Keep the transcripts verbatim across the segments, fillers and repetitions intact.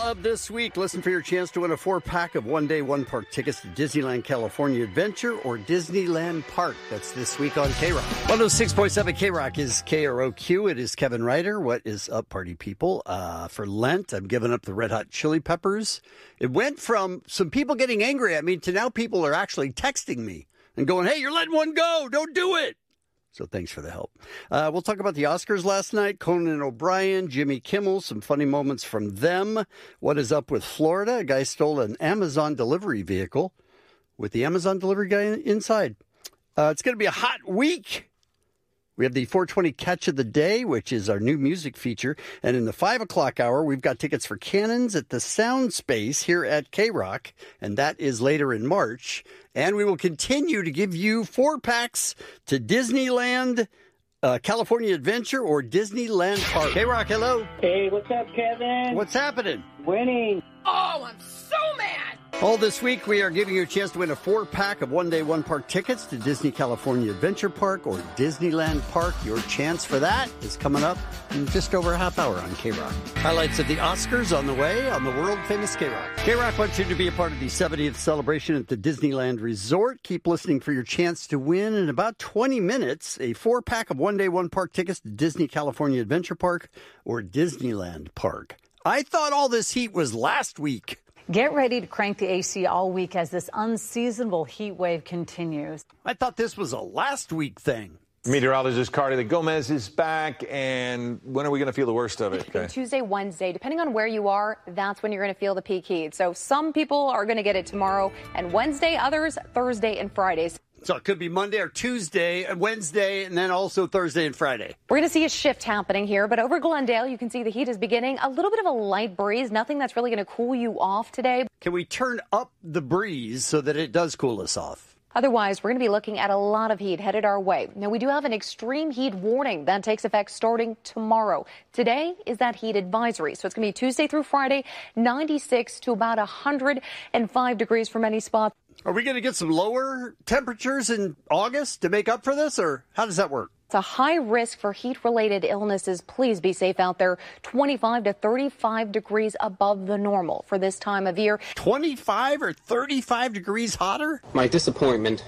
of this week. Listen for your chance to win a four-pack of one-day, one-park tickets to Disneyland California Adventure or Disneyland Park. That's this week on K-Rock. one oh six point seven K-Rock is K R O Q. It is Kevin Ryder. What is up, party people? Uh, for Lent, I'm giving up the Red Hot Chili Peppers. It went from some people getting angry at me to now people are actually texting me and going, hey, you're letting one go. Don't do it. So thanks for the help. Uh, we'll talk about the Oscars last night. Conan O'Brien, Jimmy Kimmel, some funny moments from them. What is up with Florida? A guy stole an Amazon delivery vehicle with the Amazon delivery guy inside. Uh, it's going to be a hot week. We have the four twenty Catch of the Day, which is our new music feature. And in the five o'clock hour, we've got tickets for Cannons at the Sound Space here at K-Rock. And that is later in March. And we will continue to give you four packs to Disneyland, uh, California Adventure, or Disneyland Park. K-Rock, hello. Hey, what's up, Kevin? What's happening? Winning. Oh, I'm so mad. All this week, we are giving you a chance to win a four-pack of one-day, one-park tickets to Disney California Adventure Park or Disneyland Park. Your chance for that is coming up in just over a half hour on K-Rock. Highlights of the Oscars on the way on the world-famous K-Rock. K-Rock wants you to be a part of the seventieth celebration at the Disneyland Resort. Keep listening for your chance to win in about twenty minutes a four-pack of one-day, one-park tickets to Disney California Adventure Park or Disneyland Park. I thought all this heat was last week. Get ready to crank the A C all week as this unseasonable heat wave continues. I thought this was a last week thing. Meteorologist Carly Gomez is back, and when are we going to feel the worst of it? Okay. Tuesday, Wednesday, depending on where you are, that's when you're going to feel the peak heat. So some people are going to get it tomorrow and Wednesday, others Thursday and Fridays. So it could be Monday or Tuesday and Wednesday, and then also Thursday and Friday. We're going to see a shift happening here, but over Glendale, you can see the heat is beginning. A little bit of a light breeze, nothing that's really going to cool you off today. Can we turn up the breeze so that it does cool us off? Otherwise, we're going to be looking at a lot of heat headed our way. Now, we do have an extreme heat warning that takes effect starting tomorrow. Today is that heat advisory. So it's going to be Tuesday through Friday, ninety-six to about one hundred five degrees for many spots. Are we going to get some lower temperatures in August to make up for this, or how does that work? It's a high risk for heat-related illnesses. Please be safe out there. twenty-five to thirty-five degrees above the normal for this time of year. twenty-five or thirty-five degrees hotter? My disappointment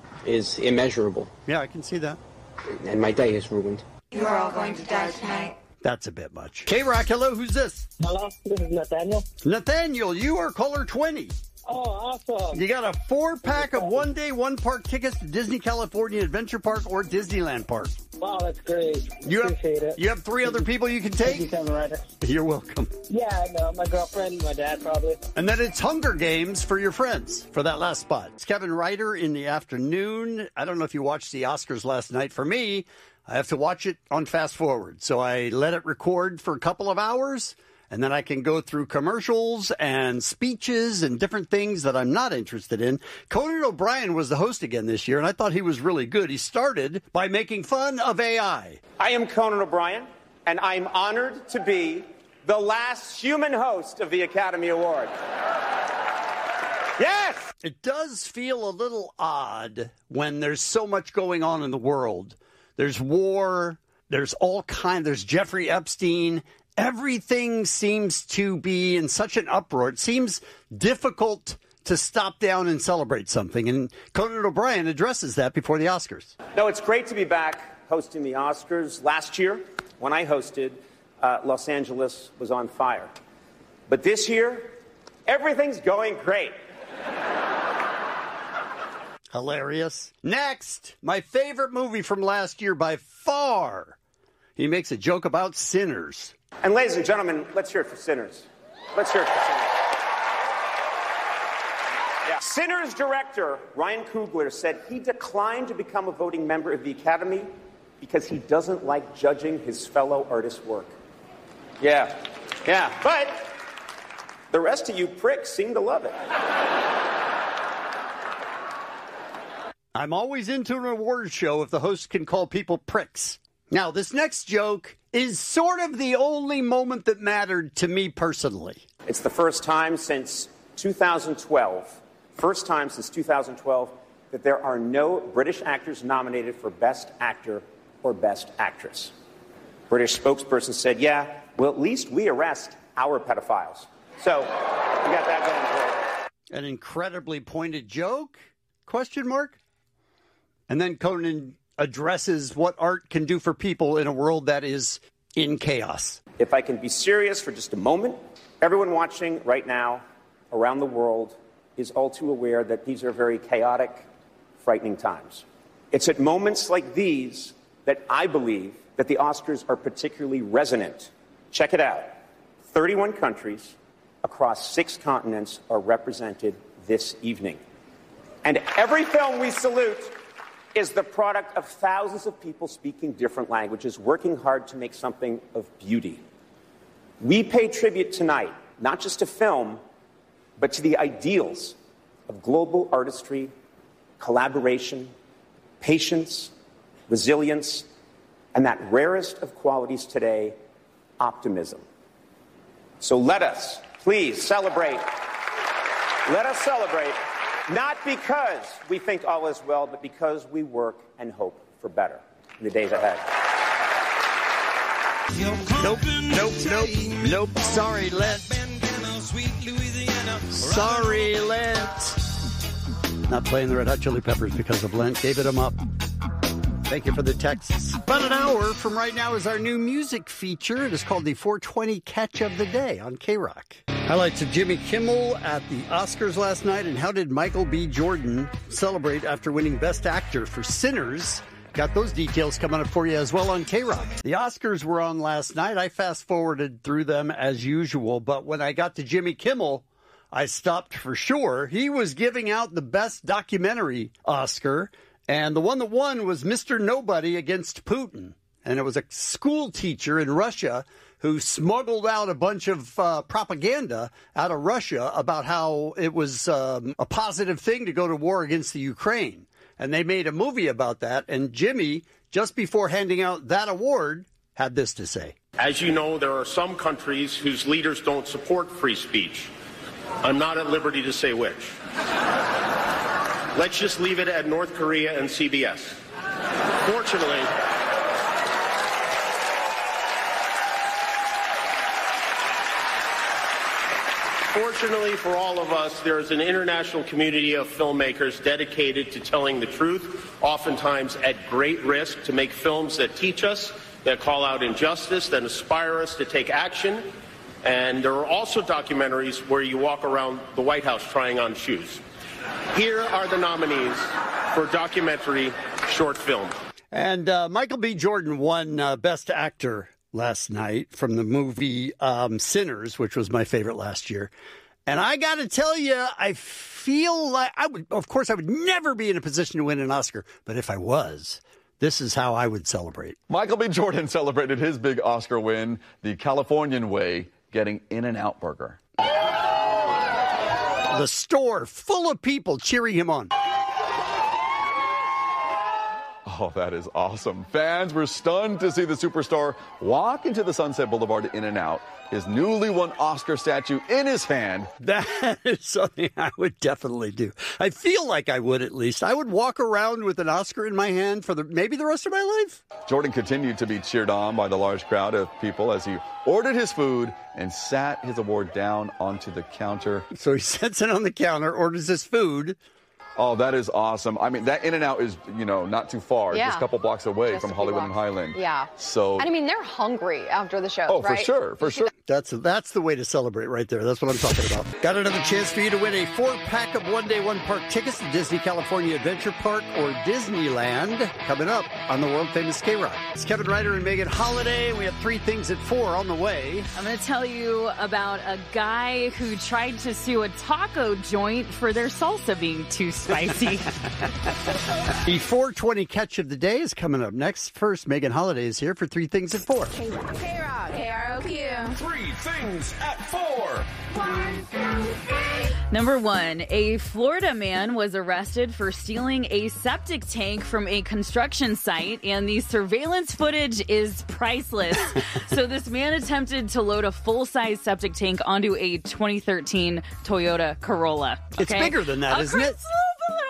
is immeasurable. Yeah, I can see that. And my day is ruined. You're all going to die tonight. That's a bit much. K-Rock, hello, who's this? Hello, this is Nathaniel. Nathaniel, you are caller twenty. Oh, awesome. You got a four-pack of one-day, one-park tickets to Disney California Adventure Park or Disneyland Park. Wow, that's great. You have, Appreciate it. You have three other people you can take? Thank you, Kevin Ryder. You're welcome. Yeah, I know. My girlfriend, my dad, probably. And then it's Hunger Games for your friends for that last spot. It's Kevin Ryder in the afternoon. I don't know if you watched the Oscars last night. For me, I have to watch it on fast forward. So I let it record for a couple of hours. And then I can go through commercials and speeches and different things that I'm not interested in. Conan O'Brien was the host again this year, and I thought he was really good. He started by making fun of A I. I am Conan O'Brien, and I'm honored to be the last human host of the Academy Award. Yes! It does feel a little odd when there's so much going on in the world. There's war, there's all kind, there's Jeffrey Epstein. Everything seems to be in such an uproar. It seems difficult to stop down and celebrate something. And Conan O'Brien addresses that before the Oscars. No, it's great to be back hosting the Oscars. Last year, when I hosted, uh, Los Angeles was on fire. But this year, everything's going great. Hilarious. Next, my favorite movie from last year by far. He makes a joke about Sinners. And ladies and gentlemen, let's hear it for Sinners. Let's hear it for Sinners. Yeah. Sinners director Ryan Coogler said he declined to become a voting member of the Academy because he doesn't like judging his fellow artists' work. Yeah, yeah, but the rest of you pricks seem to love it. I'm always into an award show if the host can call people pricks. Now, this next joke is sort of the only moment that mattered to me personally. It's the first time since two thousand twelve, first time since two thousand twelve, that there are no British actors nominated for Best Actor or Best Actress. British spokesperson said, yeah, well, at least we arrest our pedophiles. So we got that going for you. An incredibly pointed joke? Question mark? And then Conan addresses what art can do for people in a world that is in chaos. If I can be serious for just a moment, everyone watching right now around the world is all too aware that these are very chaotic, frightening times. It's at moments like these that I believe that the Oscars are particularly resonant. Check it out. thirty-one countries across six continents are represented this evening. And every film we salute is the product of thousands of people speaking different languages, working hard to make something of beauty. We pay tribute tonight, not just to film, but to the ideals of global artistry, collaboration, patience, resilience, and that rarest of qualities today, optimism. So let us, please, celebrate. Let us celebrate, not because we think all is well, but because we work and hope for better in the days ahead. Nope, nope, nope, nope. Sorry, Lent. Sorry, Lent. Not playing the Red Hot Chili Peppers because of Lent. Gave it 'em up. Thank you for the texts. About an hour from right now is our new music feature. It is called the four twenty Catch of the Day on K-Rock. Highlights of Jimmy Kimmel at the Oscars last night, and how did Michael B. Jordan celebrate after winning Best Actor for Sinners? Got those details coming up for you as well on K-Rock. The Oscars were on last night. I fast-forwarded through them as usual, but when I got to Jimmy Kimmel, I stopped for sure. He was giving out the Best Documentary Oscar, and the one that won was Mister Nobody Against Putin. And it was a school teacher in Russia who smuggled out a bunch of uh, propaganda out of Russia about how it was um, a positive thing to go to war against the Ukraine. And they made a movie about that. And Jimmy, just before handing out that award, had this to say. As you know, there are some countries whose leaders don't support free speech. I'm not at liberty to say which. Let's just leave it at North Korea and C B S. Fortunately, Fortunately for all of us, there is an international community of filmmakers dedicated to telling the truth, oftentimes at great risk, to make films that teach us, that call out injustice, that inspire us to take action. And there are also documentaries where you walk around the White House trying on shoes. Here are the nominees for documentary short film. And uh, Michael B. Jordan won uh, Best Actor last night from the movie um, Sinners, which was my favorite last year. And I got to tell you, I feel like I would, of course, I would never be in a position to win an Oscar. But if I was, this is how I would celebrate. Michael B. Jordan celebrated his big Oscar win the Californian way, getting In-N-Out Burger. The store full of people cheering him on. Oh, that is awesome. Fans were stunned to see the superstar walk into the Sunset Boulevard In-N-Out, his newly won Oscar statue in his hand. That is something I would definitely do. I feel like I would, at least. I would walk around with an Oscar in my hand for the maybe the rest of my life. Jordan continued to be cheered on by the large crowd of people as he ordered his food and sat his award down onto the counter. So he sits it on the counter, orders his food. Oh, that is awesome. I mean, that In-N-Out is, you know, not too far. Yeah. Just a couple blocks away Just from Hollywood blocks. and Highland. Yeah. So, and I mean, they're hungry after the show, oh, right? for sure, for sure. That's that's the way to celebrate right there. That's what I'm talking about. Got another chance for you to win a four-pack of one-day, one-park tickets to Disney California Adventure Park or Disneyland coming up on the world-famous K-Rock. It's Kevin Ryder and Megan Holiday. We have three things at four on the way. I'm going to tell you about a guy who tried to sue a taco joint for their salsa being too spicy. The four twenty Catch of the Day is coming up next. First, Megan Holiday is here for three things at four. K-Rock, K R O Q. Three things at four. One, two, three. Number one, a Florida man was arrested for stealing a septic tank from a construction site, and the surveillance footage is priceless. So this man attempted to load a full-size septic tank onto a twenty thirteen Toyota Corolla. It's okay? bigger than that, a isn't it? A little bit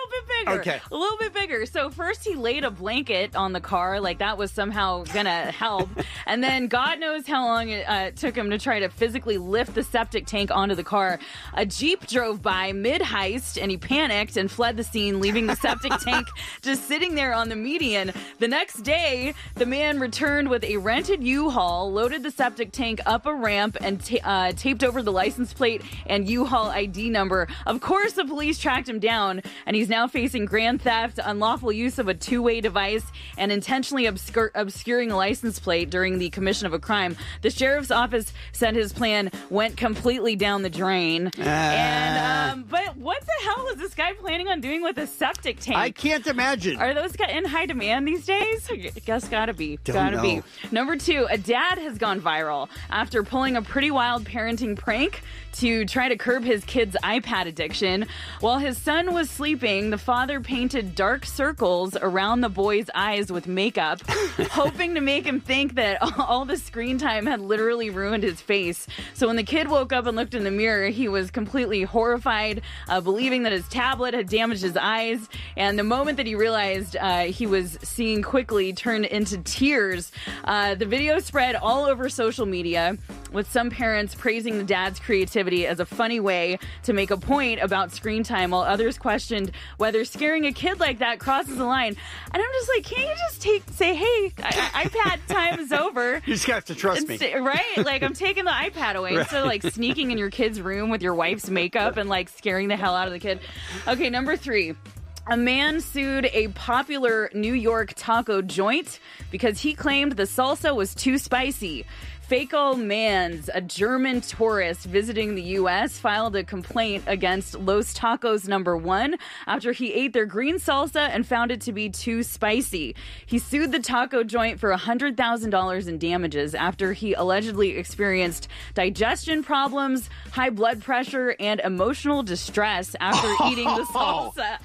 bigger. Okay. A little bit bigger. So first he laid a blanket on the car, like that was somehow gonna help. And then God knows how long it uh, took him to try to physically lift the septic tank onto the car. A Jeep drove by mid-heist and he panicked and fled the scene, leaving the septic tank just sitting there on the median. The next day, the man returned with a rented U-Haul, loaded the septic tank up a ramp, and ta- uh, taped over the license plate and U-Haul I D number. Of course, the police tracked him down, and he's now facing grand theft, unlawful use of a two-way device, and intentionally obscur- obscuring a license plate during the commission of a crime. The sheriff's office said his plan went completely down the drain. Uh, and um, But what the hell is this guy planning on doing with a septic tank? I can't imagine. Are those in high demand these days? I guess gotta be. Don't gotta know. be. Number two, a dad has gone viral after pulling a pretty wild parenting prank to try to curb his kid's iPad addiction. While his son was sleeping, the father painted dark circles around the boy's eyes with makeup, hoping to make him think that all the screen time had literally ruined his face. So when the kid woke up and looked in the mirror, he was completely horrified, uh, believing that his tablet had damaged his eyes. And the moment that he realized uh, he was seeing quickly turned into tears. Uh, the video spread all over social media, with some parents praising the dad's creativity as a funny way to make a point about screen time, while others questioned whether scaring a kid like that crosses the line. And I'm just like, can't you just take say, hey, I- I- iPad time is over? You just have to trust me. Inst- right? Like, I'm taking the iPad away Right. instead of like sneaking in your kid's room with your wife's makeup and like scaring the hell out of the kid. Okay, number three. A man sued a popular New York taco joint because he claimed the salsa was too spicy. Fakel Mans, a German tourist visiting the U S, filed a complaint against Los Tacos number one after he ate their green salsa and found it to be too spicy. He sued the taco joint for one hundred thousand dollars in damages after he allegedly experienced digestion problems, high blood pressure, and emotional distress after eating the salsa.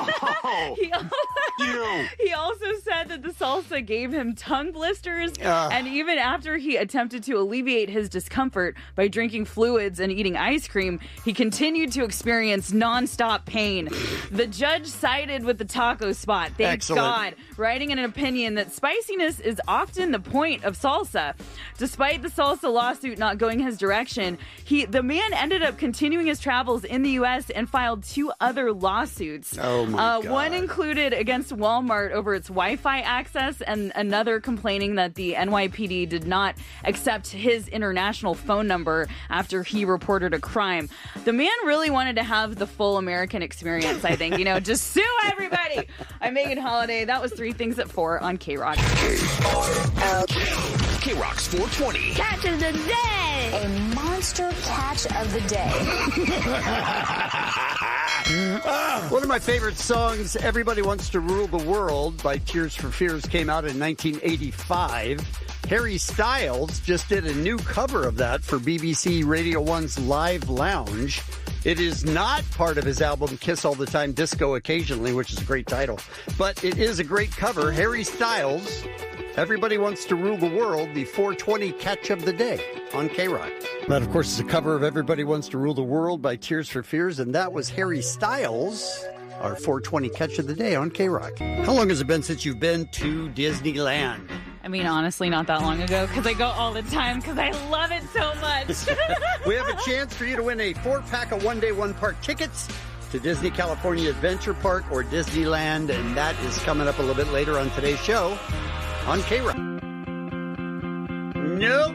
Oh, he, also, he also said that the salsa gave him tongue blisters, Uh. and even after he attempted to alleviate his discomfort by drinking fluids and eating ice cream, he continued to experience nonstop pain. The judge sided with the taco spot, thank Excellent. God, writing in an opinion that spiciness is often the point of salsa. Despite the salsa lawsuit not going his direction, he the man ended up continuing his travels in the U S and filed two other lawsuits. Oh my uh, God. One included against Walmart over its Wi-Fi access, and another complaining that the N Y P D did not accept his international phone number after he reported a crime. The man really wanted to have the full American experience, I think. You know, just sue everybody. I'm Megan Holiday. That was Three Things at Four on K-Rock. K-Rock's four twenty. Catch of the day. A monster catch of the day. One of my favorite songs, Everybody Wants to Rule the World by Tears for Fears, came out in nineteen eighty-five. Harry Styles just did a new cover of that for B B C Radio one's Live Lounge. It is not part of his album Kiss All the Time, Disco Occasionally, which is a great title. But it is a great cover. Harry Styles, Everybody Wants to Rule the World, the four twenty catch of the day on K-Rock. That, of course, is a cover of Everybody Wants to Rule the World by Tears for Fears, and that was Harry Styles, our four twenty catch of the day on K-Rock. How long has it been since you've been to Disneyland? I mean, honestly, not that long ago, because I go all the time because I love it so much. We have a chance for you to win a four-pack of one-day, one-park tickets to Disney California Adventure Park or Disneyland, and that is coming up a little bit later on today's show on K-Rock. Nope.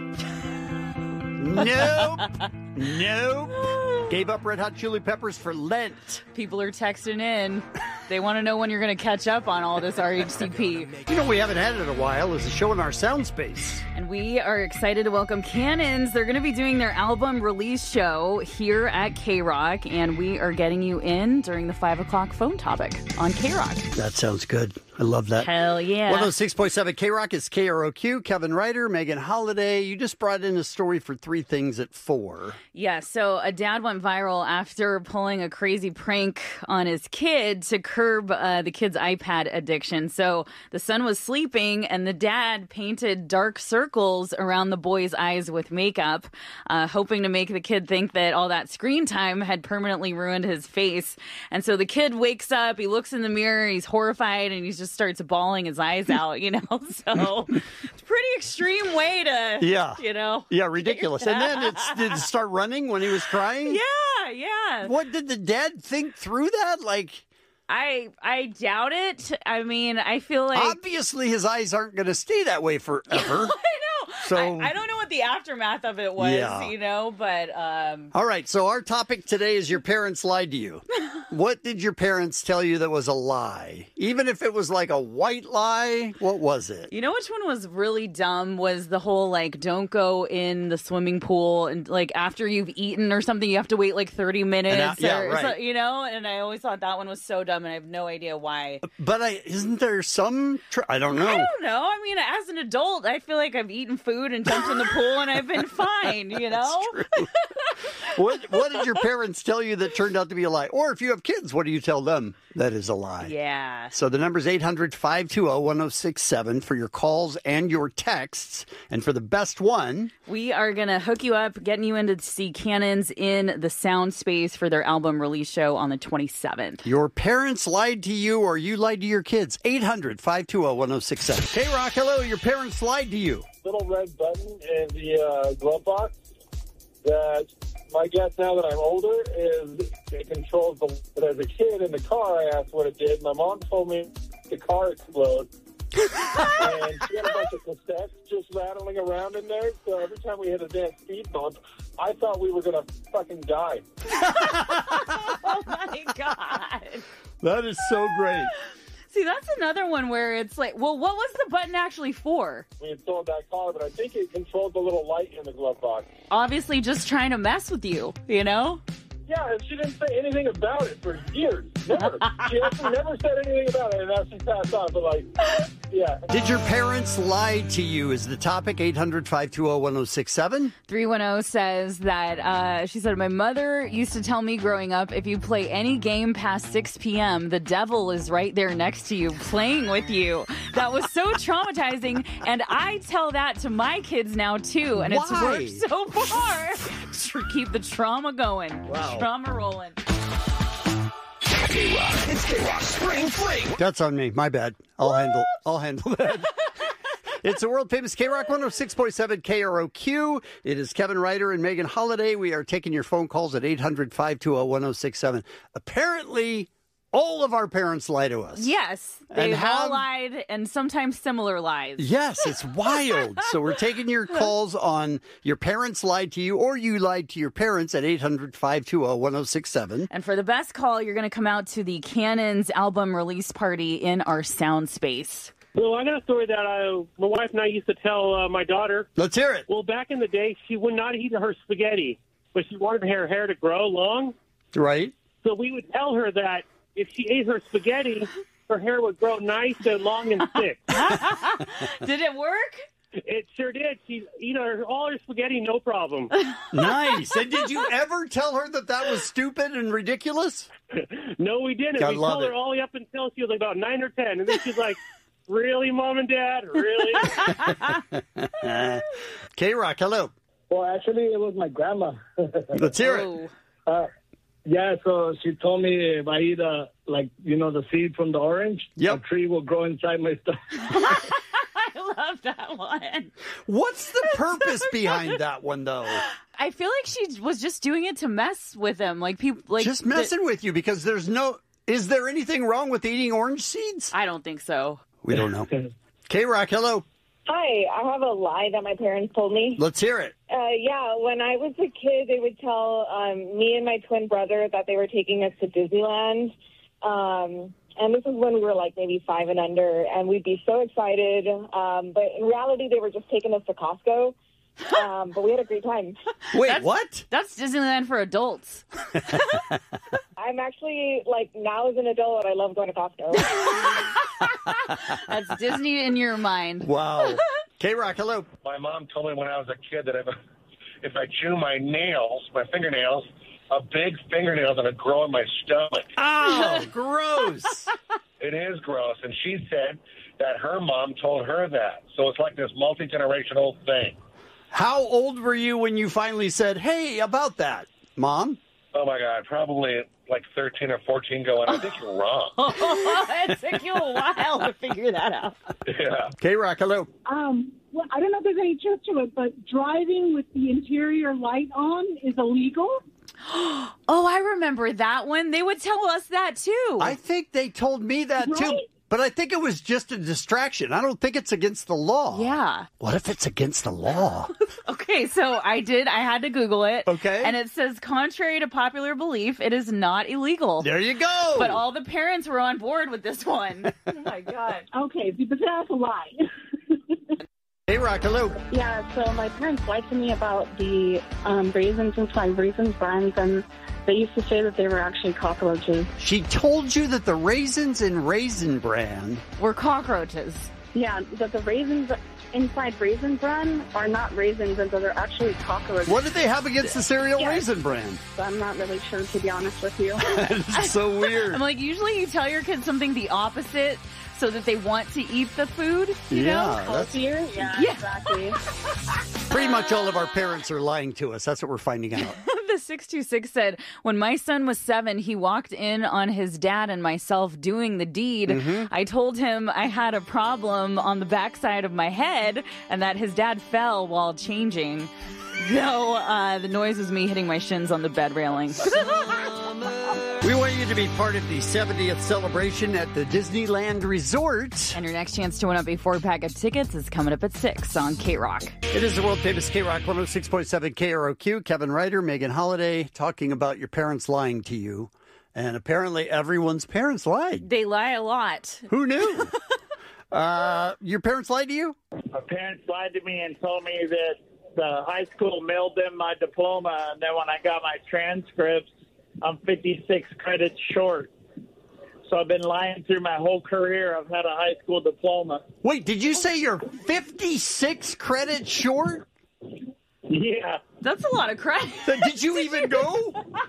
Nope. Nope. Gave up Red Hot Chili Peppers for Lent. People are texting in. They want to know when you're going to catch up on all this R H C P. You know, we haven't had it in a while is a show in our sound space. And we are excited to welcome Cannons. They're going to be doing their album release show here at K-Rock, and we are getting you in during the five o'clock phone topic on K-Rock. That sounds good. I love that. Hell yeah. one oh six point seven K-Rock is K R O Q. Kevin Ryder, Megan Holiday. You just brought in a story for Three Things at Four. Yeah, so a dad went viral after pulling a crazy prank on his kid to curb uh, the kid's iPad addiction. So the son was sleeping, and the dad painted dark circles circles around the boy's eyes with makeup, uh, hoping to make the kid think that all that screen time had permanently ruined his face. And so the kid wakes up, he looks in the mirror, he's horrified, and he just starts bawling his eyes out, you know? So it's a pretty extreme way to, yeah. you know? Yeah, ridiculous. And then it's, did it start running when he was crying? Yeah, yeah. What did the dad think through that? Like... I I doubt it. I mean, I feel like... Obviously, his eyes aren't going to stay that way forever. I know. So I, I don't know what the aftermath of it was, yeah. you know, but... Um... All right, so our topic today is your parents lied to you. What did your parents tell you that was a lie? Even if it was like a white lie, what was it? You know which one was really dumb was the whole, like, don't go in the swimming pool and, like, after you've eaten or something, you have to wait, like, thirty minutes. I, yeah, or, right. so, you know, and I always thought that one was so dumb, and I have no idea why. But I, isn't there some... Tr- I don't know. I don't know. I mean, as an adult, I feel like I've eaten food and jumped in the pool, and I've been fine, you know? That's true. what, what did your parents tell you that turned out to be a lie? Or if you have kids, what do you tell them that is a lie? Yeah. So the number is eight hundred, five two zero, one zero six seven for your calls and your texts. And for the best one... We are going to hook you up, getting you in to see Cannons in the Sound Space for their album release show on the twenty-seventh. Your parents lied to you or you lied to your kids. eight hundred, five two zero, one zero six seven. Hey, Rock, hello. Your parents lied to you. Little red button in the uh, glove box that my guess now that I'm older is it controls the... But as a kid in the car, I asked what it did. My mom told me the car exploded. And she had a bunch of cassettes just rattling around in there. So every time we hit a damn speed bump, I thought we were going to fucking die. Oh, my God. That is so great. See, that's another one where it's like, well, what was the button actually for? We had sold that car, but I think it controlled the little light in the glove box. Obviously just trying to mess with you, you know? Yeah, and she didn't say anything about it for years. Never. She actually never said anything about it, and now she passed on. But, like, yeah. Did your parents lie to you is the topic. eight hundred, five two zero, one zero six seven. three one zero says that, uh, she said, my mother used to tell me growing up, if you play any game past six p.m., the devil is right there next to you playing with you. That was so traumatizing, and I tell that to my kids now, too, and it's Why? worked so far to keep the trauma going. Wow. Trauma rolling. K-Rock. It's K-Rock Spring Fling. That's on me. My bad. I'll Whoops. handle I'll handle that. It's the world famous K-Rock one oh six point seven K R O Q. It is Kevin Ryder and Megan Holiday. We are taking your phone calls at eight hundred, five two zero, one zero six seven. Apparently, all of our parents lie to us. Yes. And They've how- all lied, and sometimes similar lies. Yes, it's wild. So we're taking your calls on your parents lied to you or you lied to your parents at eight hundred, five two zero, one zero six seven. And for the best call, you're going to come out to the Cannons album release party in our sound space. Well, I got a story that I, my wife and I used to tell uh, my daughter. Let's hear it. Well, back in the day, she would not eat her spaghetti, but she wanted her hair to grow long. Right. So we would tell her that if she ate her spaghetti, her hair would grow nice and long and thick. Did it work? It sure did. She'd eat her, all her spaghetti, no problem. Nice. And did you ever tell her that that was stupid and ridiculous? No, we didn't. God, we love told her it. all the way up until she was like about nine or ten. And then she's like, really, Mom and Dad? Really? K-Rock, hello. Well, actually, it was my grandma. Let's hear it. Uh, yeah, so she told me if I eat, uh, like, you know, the seed from the orange, yep. a tree will grow inside my stomach. I love that one. What's the purpose behind that one, though? I feel like she was just doing it to mess with him. Like people, like Just messing the, with you because there's no... Is there anything wrong with eating orange seeds? I don't think so. We don't know. K-Rock, hello. Hi, I have a lie that my parents told me. Let's hear it. Uh, yeah, when I was a kid, they would tell um, me and my twin brother that they were taking us to Disneyland. Um, and this is when we were like maybe five and under, and we'd be so excited. Um, but in reality, they were just taking us to Costco. Um, but we had a great time. Wait, that's, what? That's Disneyland for adults. I'm actually, like, now as an adult, I love going to Costco. That's Disney in your mind. Wow. K-Rock, hello. My mom told me when I was a kid that if, if I chew my nails, my fingernails, a big fingernail going to grow in my stomach. Oh, gross. It is gross. And she said that her mom told her that. So it's like this multi-generational thing. How old were you when you finally said, hey, about that, Mom? Oh, my God, probably like thirteen or fourteen going, I think you're wrong. It took you a while to figure that out. Yeah. K-Rock, hello. Um, well, I don't know if there's any truth to it, but driving with the interior light on is illegal. Oh, I remember that one. They would tell us that, too. I think they told me that, Right? too. But I think it was just a distraction. I don't think it's against the law. Yeah. What if it's against the law? Okay, so I did. I had to Google it. Okay. And it says, contrary to popular belief, it is not illegal. There you go. But all the parents were on board with this one. Oh, my God. Okay, but that's a lie. Hey, Rock, hello. Yeah, so my parents lied to me about the um, raisins inside Raisins Brands, and they used to say that they were actually cockroaches. She told you that the raisins in Raisin Bran were cockroaches. Yeah, that the raisins inside Raisin Bran are not raisins, and that they're actually cockroaches. What do they have against the cereal Yeah. Raisin Bran? I'm not really sure, to be honest with you. It's so weird. I'm like, usually you tell your kids something the opposite so that they want to eat the food, you Yeah, know? that's- Healthier? Yeah, Yeah. exactly. Pretty much all of our parents are lying to us. That's what we're finding out. The six two six said, when my son was seven, he walked in on his dad and myself doing the deed. Mhm. I told him I had a problem on the backside of my head and that his dad fell while changing. Though uh, the noise was me hitting my shins on the bed railing. We want you to be part of the seventieth celebration at the Disneyland Resort. And your next chance to win up a four-pack of tickets is coming up at six on K-Rock. It is the world-famous K-Rock one oh six point seven K R O Q. Kevin Ryder, Megan Holiday, talking about your parents lying to you. And apparently everyone's parents lied. They lie a lot. Who knew? uh, your parents lied to you? My parents lied to me and told me that the high school mailed them my diploma, and then when I got my transcripts, I'm fifty-six credits short. So I've been lying through my whole career. I've had a high school diploma. Wait, did you say you're fifty-six credits short? Yeah. That's a lot of credit. Did you even go?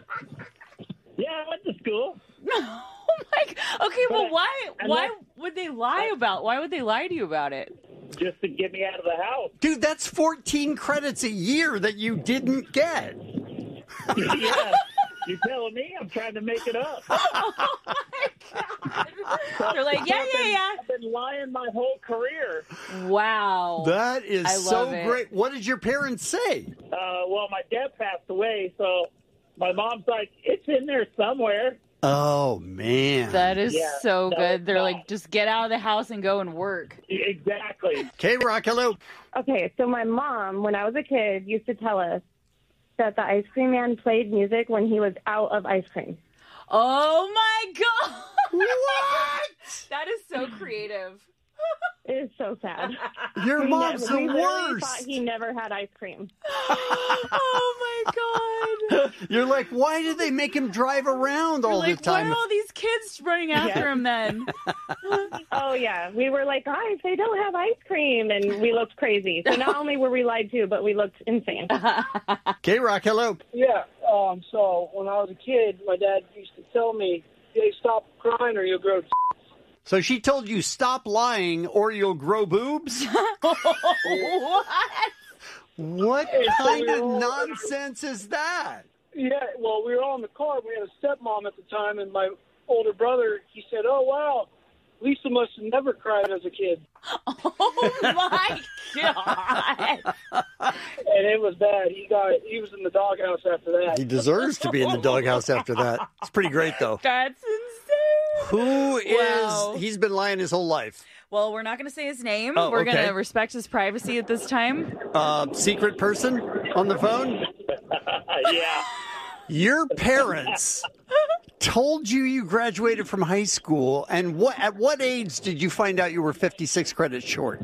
Yeah, I went to school. Oh my God. Okay, well, why why would they lie about? Why would they lie to you about it? Just to get me out of the house. Dude, that's fourteen credits a year that you didn't get. Yeah. You're telling me I'm trying to make it up. Oh my God. They're like, yeah, yeah, yeah. I've been lying my whole career. Wow. That is I so love it. great. What did your parents say? Uh, well, my dad passed away, so my mom's like, it's in there somewhere. Oh, man. That is Yeah, so that good. was They're bad. like, just get out of the house and go and work. Exactly. K-Rock, hello. Okay, so my mom, when I was a kid, used to tell us that the ice cream man played music when he was out of ice cream. Oh my God. What? That is so creative. It is so sad. Your We mom's ne- the we literally worst. thought he never had ice cream. Oh my God. You're like, why did they make him drive around all Like, the time? why are all these kids running after Yeah. him then? Oh, yeah. We were like, guys, they don't have ice cream. And we looked crazy. So not only were we lied to, but we looked insane. K-Rock, hello. Yeah. Um. So when I was a kid, my dad used to tell me, "Hey, stop crying, or you'll grow." So she told you stop lying or you'll grow boobs? What? What Hey, so kind we of all- nonsense is that? Yeah. Well, we were all in the car. We had a stepmom at the time, and my older brother. He said, "Oh wow, Lisa must have never cried as a kid," Oh my God. and it was bad. He got. He was in the doghouse after that. He deserves to be in the doghouse after that. It's pretty great, though. That's insane. Who is, Wow. he's been lying his whole life. Well, we're not going to say his name. Oh, we're okay. going to respect his privacy at this time. Uh, secret person on the phone? Yeah. Your parents told you you graduated from high school, and what at what age did you find out you were fifty-six credits short?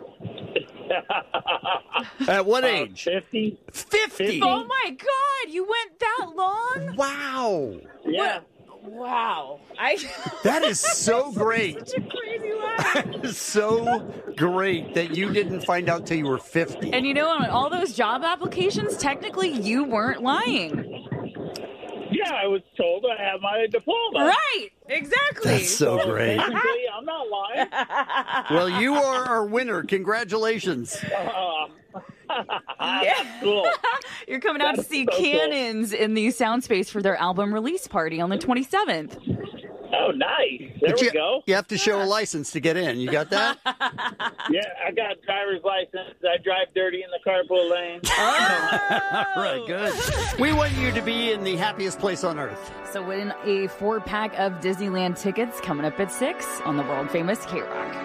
At what age? fifty. fifty? Oh my God, you went that long? Wow. Yeah. Wow. I That is so great. Such a crazy laugh. That is so great that you didn't find out till you were fifty. And you know, on all those job applications, technically you weren't lying. Yeah, I was told I have my diploma. Right, exactly. That's so great. Basically, I'm not lying. Well, you are our winner. Congratulations. Uh, Yeah. cool. You're coming out That's to see so cool. Cannons in the Soundspace for their album release party on the twenty-seventh. Oh, nice. There But we you, go. You have to show a license to get in. You got that? Yeah, I got driver's license. I drive dirty in the carpool lane. All right, good. We want you to be in the happiest place on earth. So win a four-pack of Disneyland tickets coming up at six on the world-famous K-Rock.